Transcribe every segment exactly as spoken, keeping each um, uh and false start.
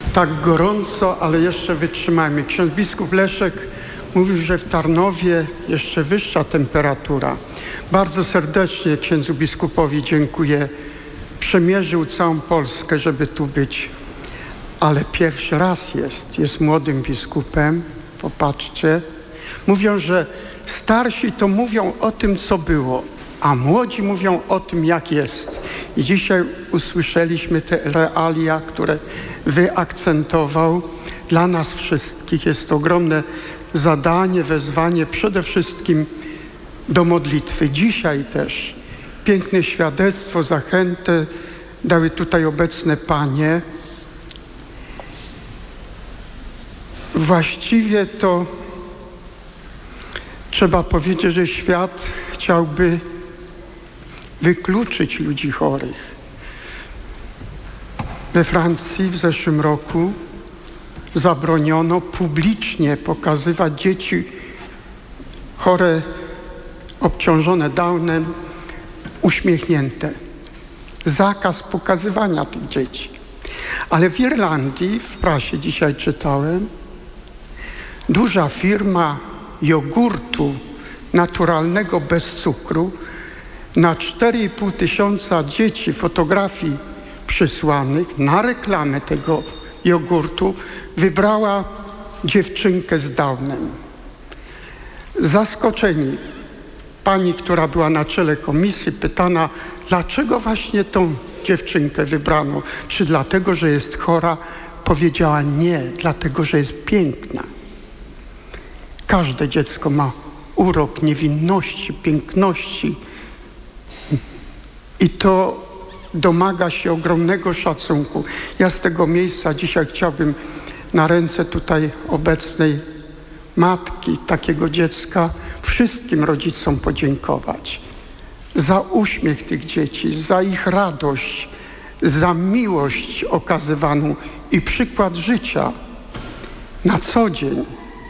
tak gorąco, ale jeszcze wytrzymajmy. Ksiądz biskup Leszek mówił, że w Tarnowie jeszcze wyższa temperatura. Bardzo serdecznie księdzu biskupowi dziękuję. Przemierzył całą Polskę, żeby tu być. Ale pierwszy raz jest. Jest młodym biskupem. Popatrzcie. Mówią, że starsi to mówią o tym, co było, a młodzi mówią o tym, jak jest. I dzisiaj usłyszeliśmy te realia, które wyakcentował. Dla nas wszystkich jest to ogromne zadanie, wezwanie przede wszystkim do modlitwy. Dzisiaj też piękne świadectwo, zachętę dały tutaj obecne panie. Właściwie to trzeba powiedzieć, że świat chciałby wykluczyć ludzi chorych. We Francji w zeszłym roku zabroniono publicznie pokazywać dzieci chore, obciążone Downem, uśmiechnięte. Zakaz pokazywania tych dzieci. Ale w Irlandii, w prasie dzisiaj czytałem, duża firma jogurtu naturalnego bez cukru na cztery i pół tysiąca dzieci fotografii przysłanych na reklamę tego jogurtu wybrała dziewczynkę z Downem. Zaskoczeni. Pani, która była na czele komisji, pytana, dlaczego właśnie tą dziewczynkę wybrano? Czy dlatego, że jest chora? Powiedziała nie, dlatego, że jest piękna. Każde dziecko ma urok niewinności, piękności i to domaga się ogromnego szacunku. Ja z tego miejsca dzisiaj chciałbym na ręce tutaj obecnej matki takiego dziecka wszystkim rodzicom podziękować za uśmiech tych dzieci, za ich radość, za miłość okazywaną i przykład życia na co dzień.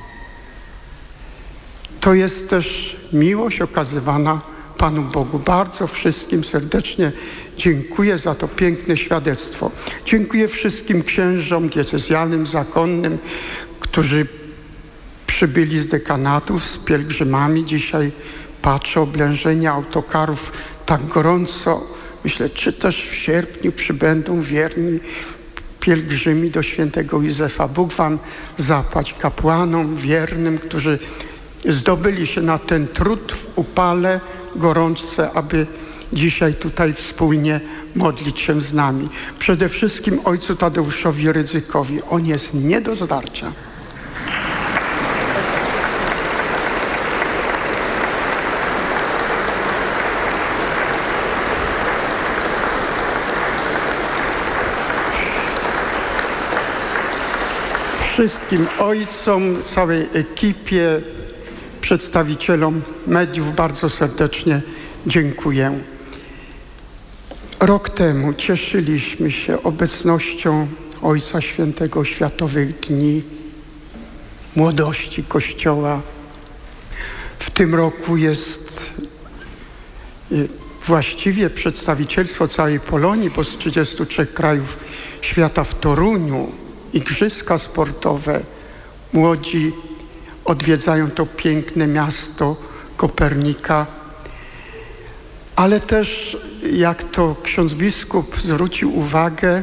To jest też miłość okazywana Panu Bogu. Bardzo wszystkim serdecznie dziękuję za to piękne świadectwo. Dziękuję wszystkim księżom diecezjalnym, zakonnym, którzy przybyli z dekanatów, z pielgrzymami. Dzisiaj patrzę, oblężenie autokarów tak gorąco. Myślę, czy też w sierpniu przybędą wierni pielgrzymi do świętego Józefa. Bóg wam zapłać, kapłanom wiernym, którzy zdobyli się na ten trud w upale, gorączce, aby dzisiaj tutaj wspólnie modlić się z nami. Przede wszystkim ojcu Tadeuszowi Rydzykowi. On jest nie do zdarcia. Wszystkim ojcom, całej ekipie, przedstawicielom mediów bardzo serdecznie dziękuję. Rok temu cieszyliśmy się obecnością Ojca Świętego Światowych Dni Młodości Kościoła. W tym roku jest właściwie przedstawicielstwo całej Polonii, bo z trzydziestu trzech krajów świata w Toruniu, igrzyska sportowe, młodzi odwiedzają to piękne miasto Kopernika, ale też, jak to ksiądz biskup zwrócił uwagę,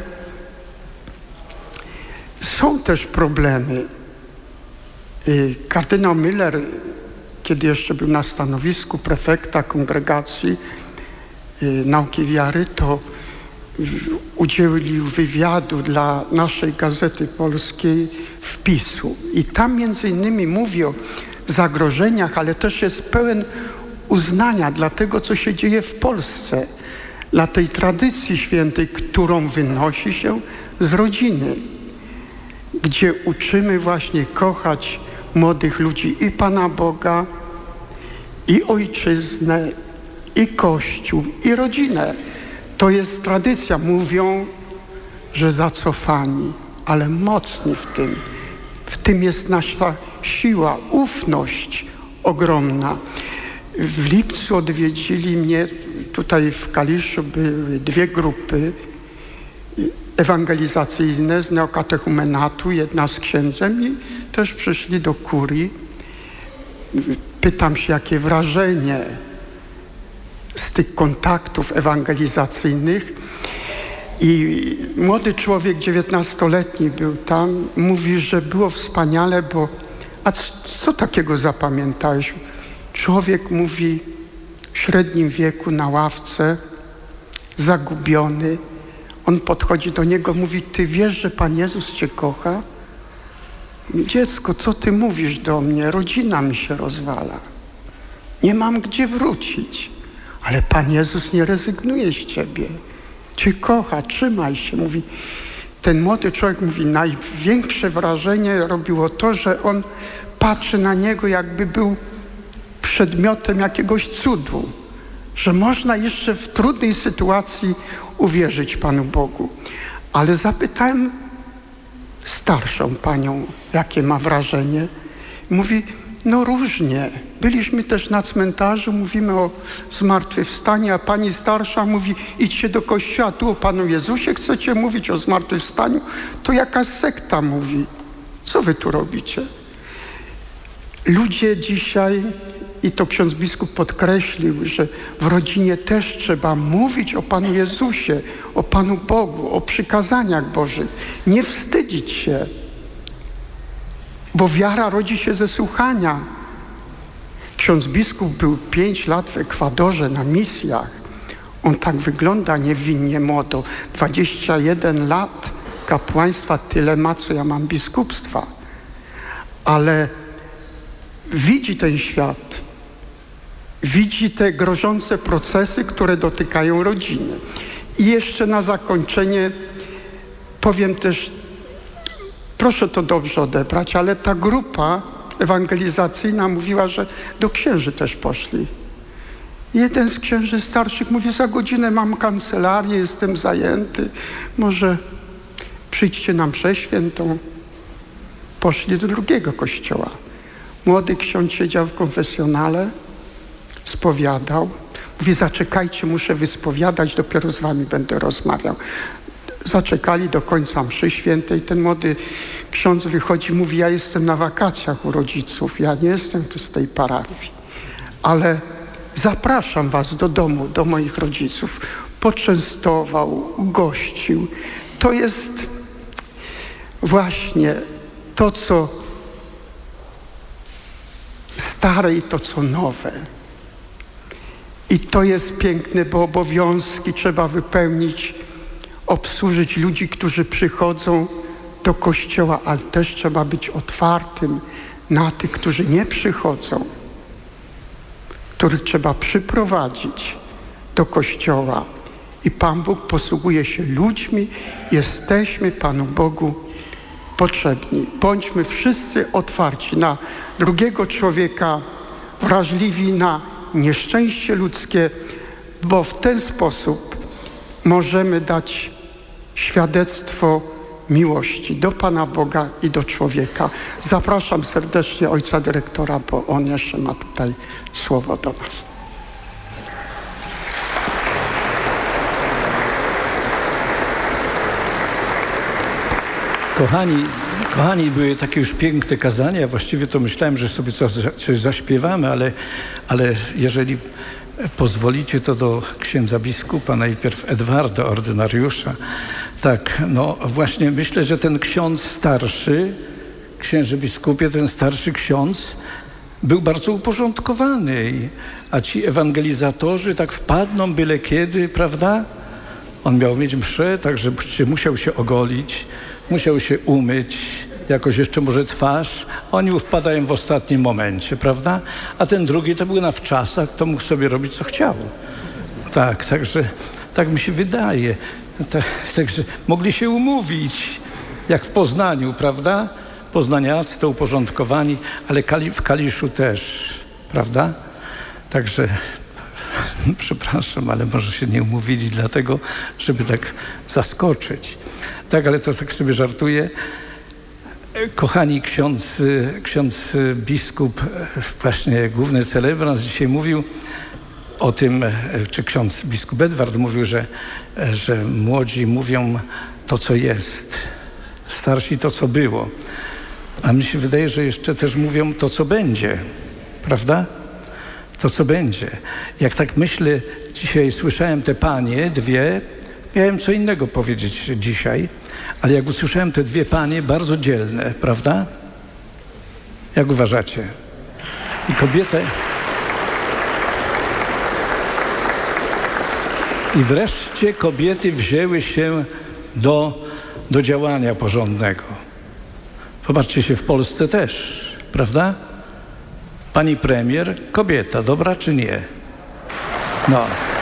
są też problemy. Kardynał Müller, kiedy jeszcze był na stanowisku prefekta kongregacji nauki wiary, to udzielił wywiadu dla naszej Gazety Polskiej wpisu. I tam między innymi mówi o zagrożeniach, ale też jest pełen uznania dla tego, co się dzieje w Polsce, dla tej tradycji świętej, którą wynosi się z rodziny, gdzie uczymy właśnie kochać młodych ludzi i Pana Boga, i ojczyznę, i Kościół, i rodzinę. To jest tradycja. Mówią, że zacofani, ale mocni w tym. W tym jest nasza siła, ufność ogromna. W lipcu odwiedzili mnie, tutaj w Kaliszu były dwie grupy ewangelizacyjne z neokatechumenatu, jedna z księdzem i też przyszli do kurii. Pytam się, jakie wrażenie z tych kontaktów ewangelizacyjnych. I młody człowiek, dziewiętnastoletni był tam, mówi, że było wspaniale, bo a co takiego zapamiętałeś? Człowiek mówi w średnim wieku na ławce, zagubiony. On podchodzi do niego, mówi, ty wiesz, że Pan Jezus cię kocha? Dziecko, co ty mówisz do mnie? Rodzina mi się rozwala. Nie mam gdzie wrócić. Ale Pan Jezus nie rezygnuje z ciebie. Cię kocha, trzymaj się. Mówi, ten młody człowiek mówi, największe wrażenie robiło to, że on patrzy na niego, jakby był przedmiotem jakiegoś cudu. Że można jeszcze w trudnej sytuacji uwierzyć Panu Bogu. Ale zapytałem starszą panią, jakie ma wrażenie. Mówi, no różnie. Byliśmy też na cmentarzu, mówimy o zmartwychwstaniu, a pani starsza mówi, idźcie do kościoła, tu o Panu Jezusie chcecie mówić o zmartwychwstaniu? To jakaś sekta mówi. Co wy tu robicie? Ludzie dzisiaj, i to ksiądz biskup podkreślił, że w rodzinie też trzeba mówić o Panu Jezusie, o Panu Bogu, o przykazaniach Bożych. Nie wstydzić się, bo wiara rodzi się ze słuchania. Ksiądz biskup był pięć lat w Ekwadorze na misjach. On tak wygląda niewinnie młodo. dwadzieścia jeden lat kapłaństwa, tyle ma, co ja mam biskupstwa. Ale widzi ten świat. Widzi te grożące procesy, które dotykają rodziny. I jeszcze na zakończenie powiem też, proszę to dobrze odebrać, ale ta grupa ewangelizacyjna mówiła, że do księży też poszli. Jeden z księży starszych mówi, za godzinę mam kancelarię, jestem zajęty, może przyjdźcie na mszę świętą. Poszli do drugiego kościoła. Młody ksiądz siedział w konfesjonale, spowiadał. Mówi, zaczekajcie, muszę wyspowiadać, dopiero z wami będę rozmawiał. Zaczekali do końca mszy świętej. Ten młody ksiądz wychodzi, mówi, ja jestem na wakacjach u rodziców, ja nie jestem tu z tej parafii, ale zapraszam was do domu, do moich rodziców. Poczęstował, ugościł. To jest właśnie to, co stare i to, co nowe. I to jest piękne, bo obowiązki trzeba wypełnić, obsłużyć ludzi, którzy przychodzą do kościoła, ale też trzeba być otwartym na tych, którzy nie przychodzą, których trzeba przyprowadzić do kościoła. I Pan Bóg posługuje się ludźmi. Jesteśmy Panu Bogu potrzebni. Bądźmy wszyscy otwarci na drugiego człowieka, wrażliwi na nieszczęście ludzkie, bo w ten sposób możemy dać świadectwo miłości do Pana Boga i do człowieka. Zapraszam serdecznie ojca dyrektora, bo on jeszcze ma tutaj słowo do nas. Kochani, kochani, były takie już piękne kazania. Właściwie to myślałem, że sobie coś, coś zaśpiewamy, ale, ale jeżeli pozwolicie, to do księdza biskupa, najpierw Edwarda, ordynariusza. Tak, no właśnie myślę, że ten ksiądz starszy, księże biskupie, ten starszy ksiądz był bardzo uporządkowany, a ci ewangelizatorzy tak wpadną byle kiedy, prawda? On miał mieć mszę, także musiał się ogolić, musiał się umyć, jakoś jeszcze może twarz. Oni wpadają w ostatnim momencie, prawda? A ten drugi to był na wczasach, to mógł sobie robić co chciał. Tak, także tak mi się wydaje. Tak, także mogli się umówić, jak w Poznaniu, prawda? Poznaniacy to uporządkowani, ale Kali, w Kaliszu też, prawda? Także przepraszam, ale może się nie umówili dlatego, żeby tak zaskoczyć. Tak, ale to tak sobie żartuję. Kochani, ksiądz, ksiądz biskup, właśnie główny celebrant dzisiaj mówił o tym, czy ksiądz biskup Edward mówił, że, że młodzi mówią to, co jest. Starsi to, co było. A mi się wydaje, że jeszcze też mówią to, co będzie. Prawda? To, co będzie. Jak tak myślę, dzisiaj słyszałem te panie, dwie, miałem co innego powiedzieć dzisiaj, ale jak usłyszałem te dwie panie, bardzo dzielne, prawda? Jak uważacie? I kobietę... I wreszcie kobiety wzięły się do, do działania porządnego. Zobaczcie się w Polsce też, prawda? Pani premier, kobieta, dobra czy nie? No.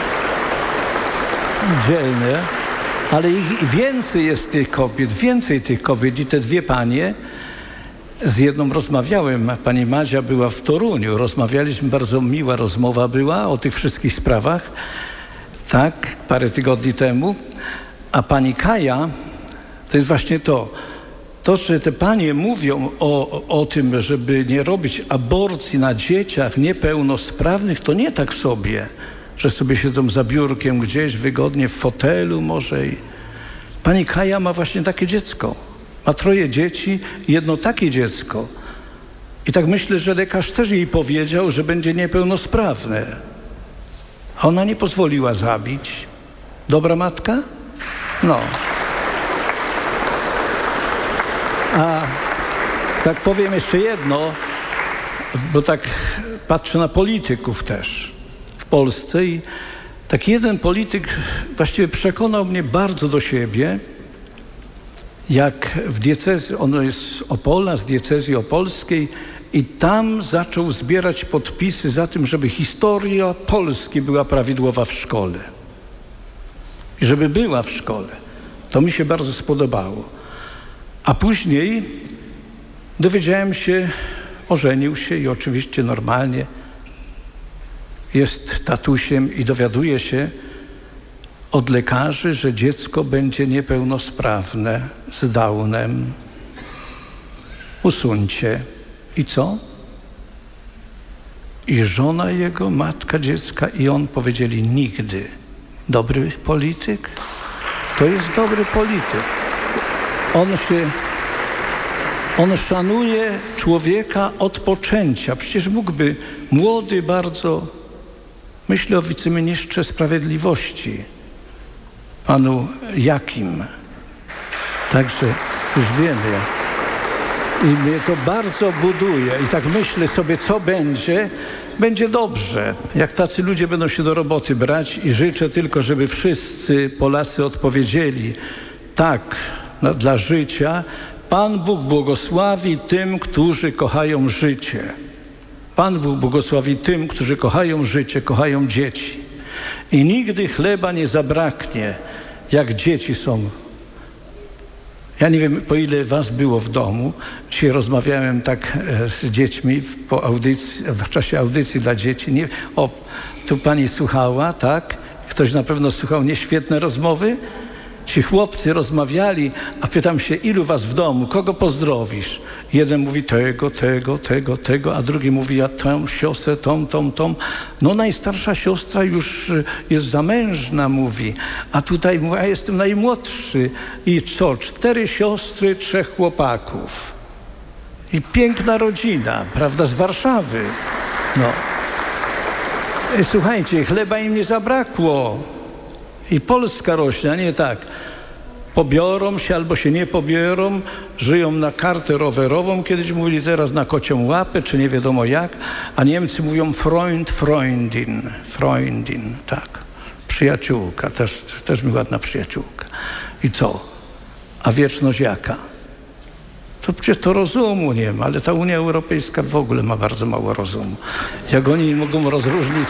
Dzielnie. Ale ich więcej jest tych kobiet, więcej tych kobiet. I te dwie panie, z jedną rozmawiałem, pani Madzia była w Toruniu, rozmawialiśmy, bardzo miła rozmowa była o tych wszystkich sprawach, tak, parę tygodni temu. A pani Kaja, to jest właśnie to, to, że te panie mówią o, o tym, żeby nie robić aborcji na dzieciach niepełnosprawnych, to nie tak sobie, że sobie siedzą za biurkiem gdzieś wygodnie w fotelu może. I... Pani Kaja ma właśnie takie dziecko. Ma troje dzieci, jedno takie dziecko. I tak myślę, że lekarz też jej powiedział, że będzie niepełnosprawne. A ona nie pozwoliła zabić. Dobra matka? No. A tak powiem jeszcze jedno, bo tak patrzę na polityków też w Polsce i taki jeden polityk właściwie przekonał mnie bardzo do siebie, jak w diecezji, ono jest z Opola, z diecezji opolskiej i tam zaczął zbierać podpisy za tym, żeby historia Polski była prawidłowa w szkole. I żeby była w szkole. To mi się bardzo spodobało. A później dowiedziałem się, ożenił się i oczywiście normalnie jest tatusiem i dowiaduje się od lekarzy, że dziecko będzie niepełnosprawne z Downem. Usuńcie. I co? I żona jego, matka dziecka i on powiedzieli nigdy. Dobry polityk? To jest dobry polityk. On się, on szanuje człowieka od poczęcia. Przecież mógłby młody bardzo, myślę o wiceministrze sprawiedliwości, panu Jakim. Także już wiemy. I mnie to bardzo buduje. I tak myślę sobie, co będzie. Będzie dobrze, jak tacy ludzie będą się do roboty brać i życzę tylko, żeby wszyscy Polacy odpowiedzieli tak no, dla życia. Pan Bóg błogosławi tym, którzy kochają życie. Pan Bóg błogosławi tym, którzy kochają życie, kochają dzieci. I nigdy chleba nie zabraknie, jak dzieci są. Ja nie wiem, po ile was było w domu. Dzisiaj rozmawiałem tak z dziećmi po audycji, w czasie audycji dla dzieci. Nie, o, tu pani słuchała, tak? Ktoś na pewno słuchał nieświetne rozmowy. Ci chłopcy rozmawiali, a pytam się, ilu was w domu, kogo pozdrowisz? Jeden mówi tego, tego, tego, tego, a drugi mówi, ja tę siostrę, tą, tą, tą. No najstarsza siostra już jest zamężna, mówi, a tutaj mówi, a jestem najmłodszy. I co, cztery siostry, trzech chłopaków. I piękna rodzina, prawda, z Warszawy. No. I słuchajcie, chleba im nie zabrakło. I Polska rośnie, a nie tak. Pobiorą się albo się nie pobiorą, żyją na kartę rowerową, kiedyś mówili, teraz na kocią łapę, czy nie wiadomo jak, a Niemcy mówią Freund, Freundin, Freundin, tak, przyjaciółka, też, też mi ładna przyjaciółka. I co? A wieczność jaka? To przecież to rozumu nie ma, ale ta Unia Europejska w ogóle ma bardzo mało rozumu. Jak oni mogą rozróżnić...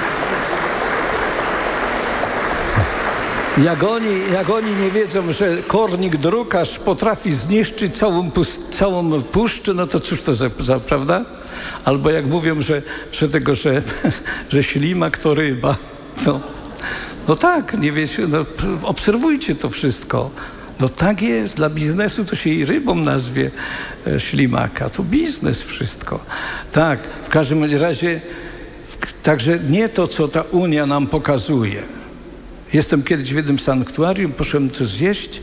Jak oni, jak oni nie wiedzą, że kornik drukarz potrafi zniszczyć całą, całą puszczę, no to cóż to za, za prawda? Albo jak mówią, że, że tego, że, że ślimak to ryba. No, no tak, nie wiecie, no, obserwujcie to wszystko. No tak jest, dla biznesu to się i rybą nazwie e, ślimaka. To biznes wszystko. Tak, w każdym razie, także nie to, co ta Unia nam pokazuje. Jestem kiedyś w jednym sanktuarium, poszedłem coś zjeść,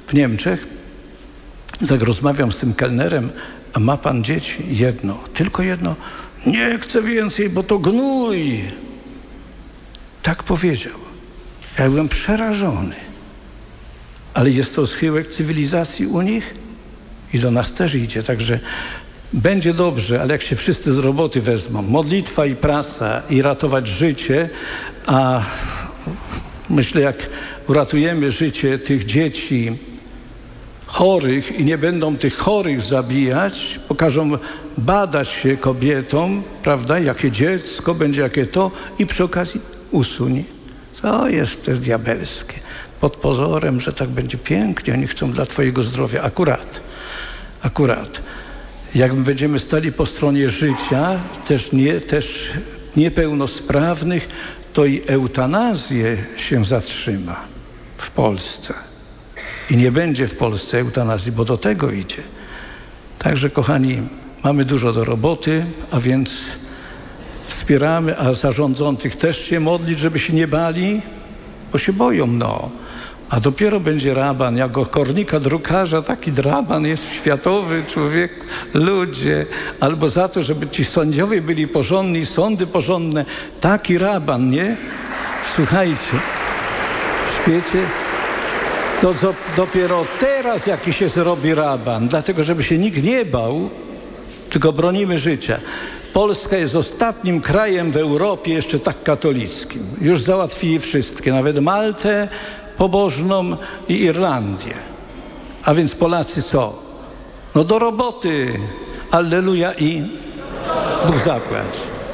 w Niemczech. Tak rozmawiam z tym kelnerem, a ma pan dzieci? Jedno, tylko jedno. Nie chcę więcej, bo to gnój. Tak powiedział. Ja byłem przerażony. Ale jest to schyłek cywilizacji u nich i do nas też idzie. Także będzie dobrze, ale jak się wszyscy z roboty wezmą, modlitwa i praca i ratować życie, a myślę, jak uratujemy życie tych dzieci chorych i nie będą tych chorych zabijać, pokażą badać się kobietom, prawda, jakie dziecko będzie, jakie to i przy okazji usunie. To jest też diabelskie. Pod pozorem, że tak będzie pięknie, oni chcą dla twojego zdrowia. Akurat, akurat. Jak będziemy stali po stronie życia, też, nie, też niepełnosprawnych, to i eutanazję się zatrzyma w Polsce. I nie będzie w Polsce eutanazji, bo do tego idzie. Także, kochani, mamy dużo do roboty, a więc wspieramy, a za rządzących też się modlić, żeby się nie bali, bo się boją, no. A dopiero będzie raban, jak o Kornika drukarza, taki draban jest światowy człowiek, ludzie, albo za to, żeby ci sędziowie byli porządni, sądy porządne, taki raban, nie? Słuchajcie, w świecie to co, dopiero teraz jakiś się zrobi raban, dlatego żeby się nikt nie bał, tylko bronimy życia. Polska jest ostatnim krajem w Europie jeszcze tak katolickim. Już załatwili wszystkie, nawet Maltę pobożną i Irlandię. A więc Polacy co? No do roboty. Alleluja i Bóg zapłać.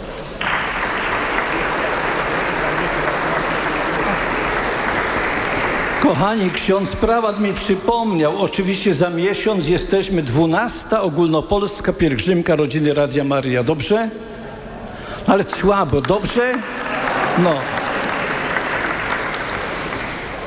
Kochani, ksiądz prałat mi przypomniał, oczywiście za miesiąc jesteśmy dwunasta ogólnopolska pielgrzymka rodziny Radia Maryja. Dobrze? Ale słabo, dobrze? No.